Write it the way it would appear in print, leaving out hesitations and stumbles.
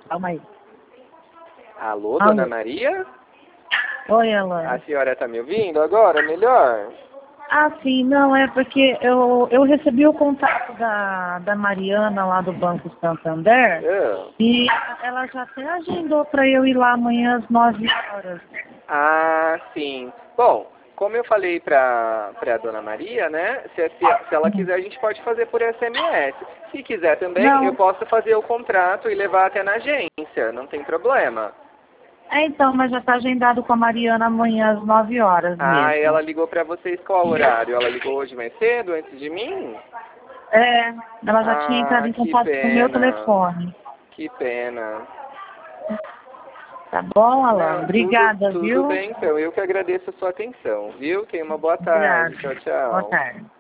Calma aí. Alô, Alô. Dona Maria? Oi, Alan. A senhora tá me ouvindo agora? Melhor? Ah, sim, não, é porque eu recebi o contato da Mariana lá do Banco Santander e ela já até agendou para eu ir lá amanhã às 9 horas. Ah, sim. Bom, como eu falei pra Dona Maria, né? Se ela quiser, a gente pode fazer por SMS. Se quiser também, Não. eu posso fazer o contrato e levar até na agência. Não tem problema. Então, mas já está agendado com a Mariana amanhã às 9 horas Ah, mesmo. ela ligou pra vocês qual horário? Ela ligou hoje mais cedo, antes de mim? É, ela já tinha entrado em Que contato com o meu pena. telefone. Que pena. Tá bom, Alan? Não, Obrigada, tudo viu? bem então. Eu que agradeço a sua atenção, viu? Tenha uma boa tarde. Obrigada. Tchau, Boa tchau. tarde.